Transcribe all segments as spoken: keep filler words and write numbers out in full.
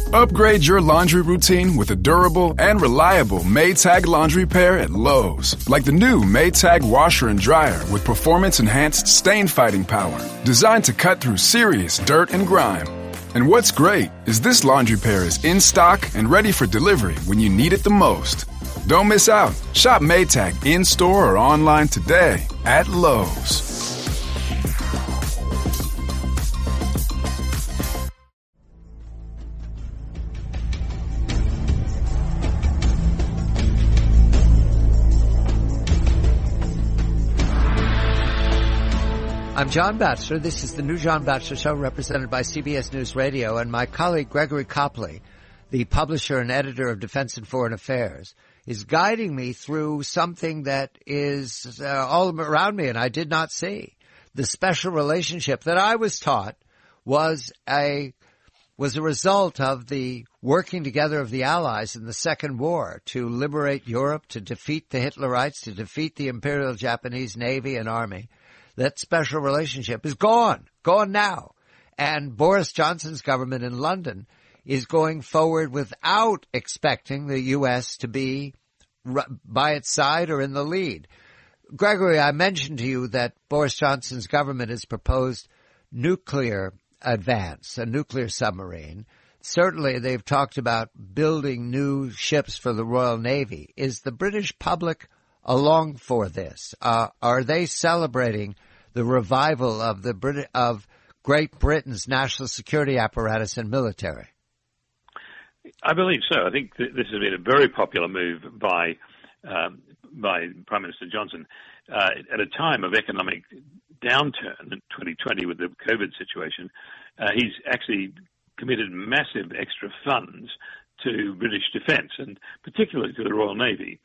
Upgrade your laundry routine with a durable and reliable Maytag laundry pair at Lowe's. Like the new Maytag washer and dryer with performance-enhanced stain-fighting power. Designed to cut through serious dirt and grime. And what's great is this laundry pair is in stock and ready for delivery when you need it the most. Don't miss out. Shop Maytag in-store or online today at Lowe's. I'm John Batchelor. This is the new John Batchelor Show, represented by C B S News Radio, and my colleague Gregory Copley, the publisher and editor of Defense and Foreign Affairs, is guiding me through something that is uh, all around me and I did not see. The special relationship that I was taught was a was a result of the working together of the Allies in the Second War to liberate Europe, to defeat the Hitlerites, to defeat the Imperial Japanese Navy and Army. That special relationship is gone, gone now. And Boris Johnson's government in London is going forward without expecting the U S to be by its side or in the lead. Gregory, I mentioned to you that Boris Johnson's government has proposed nuclear advance, a nuclear submarine. Certainly they've talked about building new ships for the Royal Navy. Is the British public along for this? Uh, are they celebrating the revival of the Brit- of Great Britain's national security apparatus and military? I believe so. I think th- this has been a very popular move by um, by Prime Minister Johnson uh, at a time of economic downturn in twenty twenty with the COVID situation. Uh, he's actually committed massive extra funds to British defence, and particularly to the Royal Navy.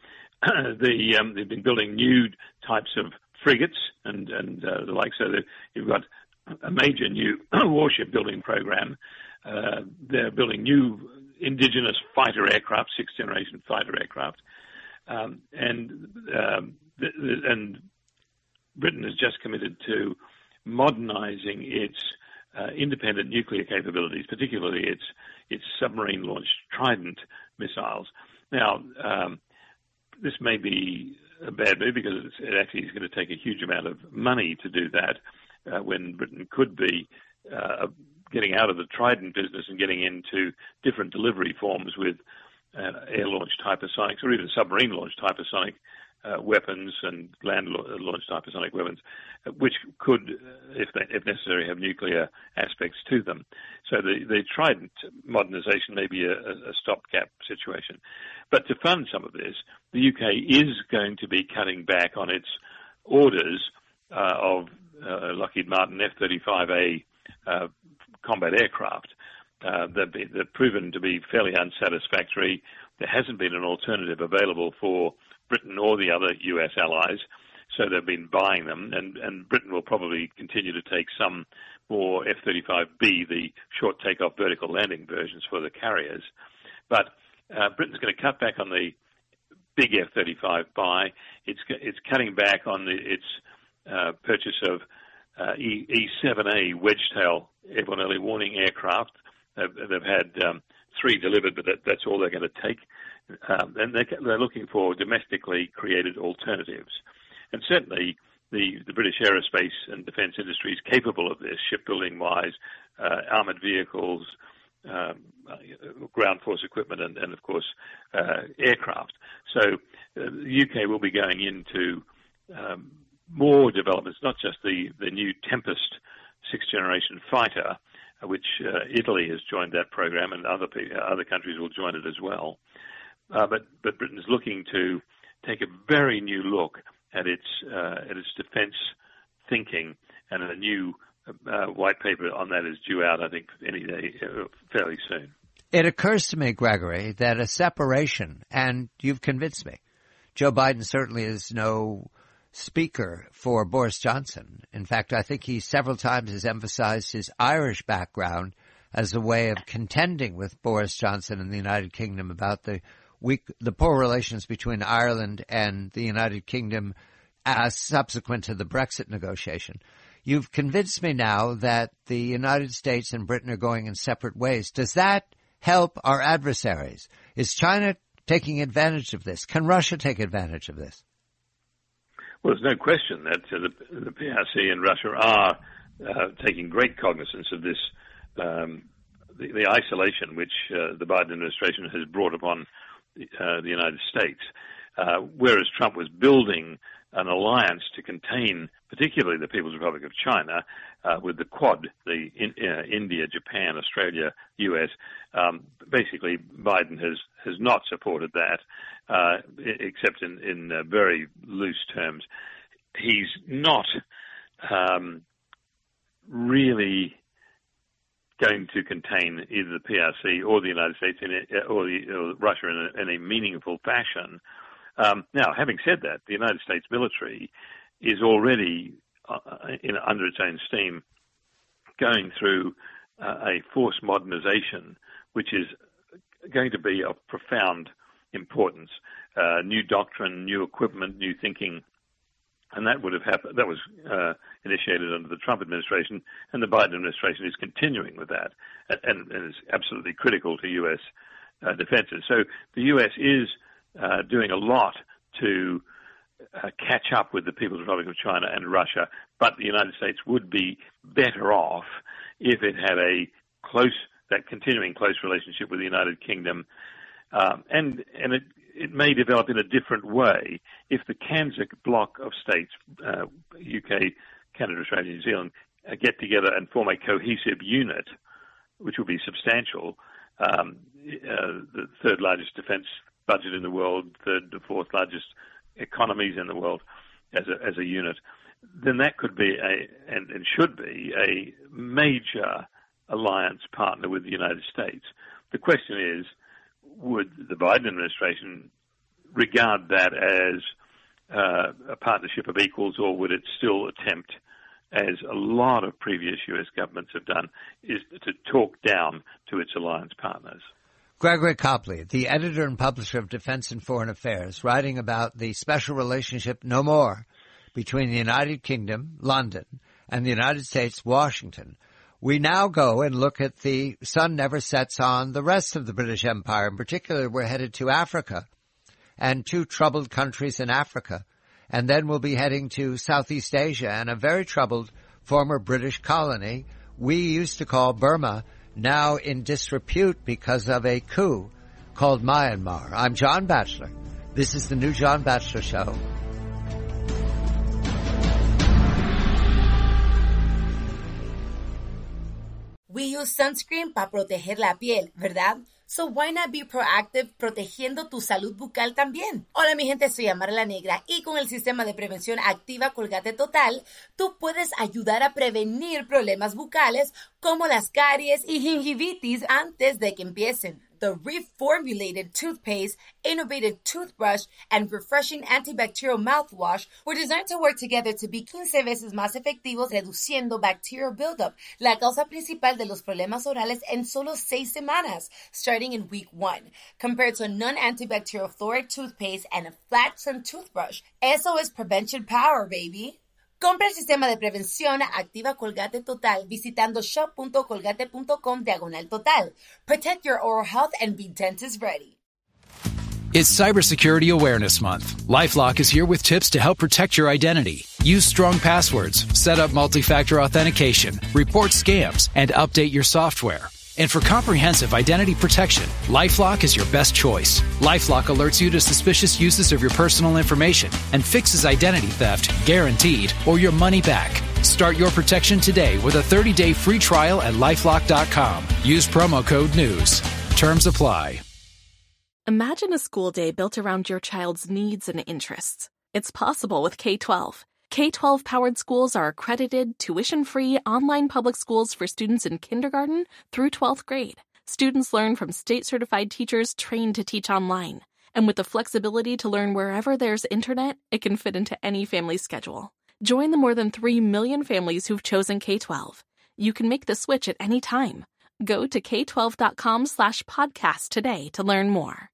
the, um, they've been building new types of frigates and, and uh, the like, so that you've got a major new warship building program. Uh, they're building new indigenous fighter aircraft, sixth generation fighter aircraft. Um, and, um, th- th- and Britain has just committed to modernizing its uh, independent nuclear capabilities, particularly its, its submarine-launched Trident missiles. Now, um, this may be a bad move because it's, it actually is going to take a huge amount of money to do that uh, when Britain could be uh, getting out of the Trident business and getting into different delivery forms with uh, air-launched hypersonics or even submarine-launched hypersonic uh, weapons and land-launched hypersonic weapons, uh, which could, uh, if, they, if necessary, have nuclear aspects to them. So the, the Trident modernization may be a, a stopgap situation. But to fund some of this, the U K is going to be cutting back on its orders uh, of uh, Lockheed Martin F thirty-five A uh, combat aircraft. Uh, they've, they've proven to be fairly unsatisfactory. There hasn't been an alternative available for Britain or the other U S allies, so they've been buying them, and, and Britain will probably continue to take some more F thirty-five B, the short takeoff vertical landing versions for the carriers. But uh, Britain's going to cut back on the big F thirty-five buy. It's it's cutting back on the, its uh, purchase of uh, E seven A Wedgetail airborne early warning aircraft. They've, they've had um, three delivered, but that, that's all they're going to take. Um, and they're, they're looking for domestically created alternatives. And certainly the, the British aerospace and defence industry is capable of this, shipbuilding-wise, uh, armoured vehicles, um, ground force equipment, and, and of course, uh, aircraft. So uh, the U K will be going into um, more developments, not just the, the new Tempest sixth-generation fighter, uh, which uh, Italy has joined that program, and other other countries will join it as well. Uh, but, but Britain's looking to take a very new look at its uh, at its defence thinking, and a new uh, white paper on that is due out, I think, any day, uh, fairly soon. It occurs to me, Gregory, that a separation, and you've convinced me, Joe Biden certainly is no speaker for Boris Johnson. In fact, I think he several times has emphasized his Irish background as a way of contending with Boris Johnson in the United Kingdom about the weak, the poor relations between Ireland and the United Kingdom as subsequent to the Brexit negotiation. You've convinced me now that the United States and Britain are going in separate ways. Does that help our adversaries. Is China taking advantage of this? Can Russia take advantage of this? Well, there's no question that uh, the, the P R C and Russia are uh, taking great cognizance of this, um, the, the isolation which uh, the Biden administration has brought upon uh, the United States. Uh, whereas Trump was building an alliance to contain particularly the People's Republic of China uh, with the Quad, the in, uh, India, Japan, Australia, U S. Um, basically, Biden has, has not supported that, uh, except in, in uh, very loose terms. He's not um, really going to contain either the P R C or the United States in a, or, the, or Russia in a, in a meaningful fashion. Um, now, having said that, the United States military is already uh, in, under its own steam going through uh, a force modernization, which is going to be of profound importance. Uh, new doctrine, new equipment, new thinking, and that would have happened. That was uh, initiated under the Trump administration, and the Biden administration is continuing with that, and, and is absolutely critical to U S uh, defenses. So the U S is Uh, doing a lot to uh, catch up with the People's Republic of China and Russia, but the United States would be better off if it had a close, that continuing close relationship with the United Kingdom, um, and and it it may develop in a different way if the Kanzak bloc of states, uh, U K, Canada, Australia, New Zealand, uh, get together and form a cohesive unit, which will be substantial, um, uh, the third largest defence budget in the world, third to fourth largest economies in the world as a, as a unit, then that could be a, and, and should be a major alliance partner with the United States. The question is, would the Biden administration regard that as uh, a partnership of equals, or would it still attempt, as a lot of previous U S governments have done, is to talk down to its alliance partners? Gregory Copley, the editor and publisher of Defense and Foreign Affairs, writing about the special relationship no more between the United Kingdom, London, and the United States, Washington. We now go and look at the sun never sets on the rest of the British Empire. In particular, we're headed to Africa and two troubled countries in Africa. And then we'll be heading to Southeast Asia and a very troubled former British colony we used to call Burma, now in disrepute because of a coup called Myanmar. I'm John Batchelor. This is the new John Batchelor Show. We use sunscreen para proteger la piel, ¿verdad? So why not be proactive protegiendo tu salud bucal también? Hola mi gente, soy Amara la Negra y con el sistema de prevención Activa Colgate Total, tú puedes ayudar a prevenir problemas bucales como las caries y gingivitis antes de que empiecen. The reformulated toothpaste, innovative toothbrush, and refreshing antibacterial mouthwash were designed to work together to be quince veces más efectivos reduciendo bacterial buildup, la causa principal de los problemas orales en solo seis semanas, starting in week one, compared to a non-antibacterial fluoride toothpaste and a flat-trim toothbrush. Eso es prevention power, baby. Compra el sistema de prevención Activa Colgate Total visitando shop.colgate.com diagonal total. Protect your oral health and be dentist ready. It's Cybersecurity Awareness Month. LifeLock is here with tips to help protect your identity. Use strong passwords, set up multi-factor authentication, report scams, and update your software. And for comprehensive identity protection, LifeLock is your best choice. LifeLock alerts you to suspicious uses of your personal information and fixes identity theft, guaranteed, or your money back. Start your protection today with a thirty-day free trial at LifeLock dot com. Use promo code NEWS. Terms apply. Imagine a school day built around your child's needs and interests. It's possible with K twelve. K twelve powered schools are accredited, tuition-free, online public schools for students in kindergarten through twelfth grade. Students learn from state-certified teachers trained to teach online. And with the flexibility to learn wherever there's internet, it can fit into any family schedule. Join the more than three million families who've chosen K twelve. You can make the switch at any time. Go to K twelve dot com slash podcast today to learn more.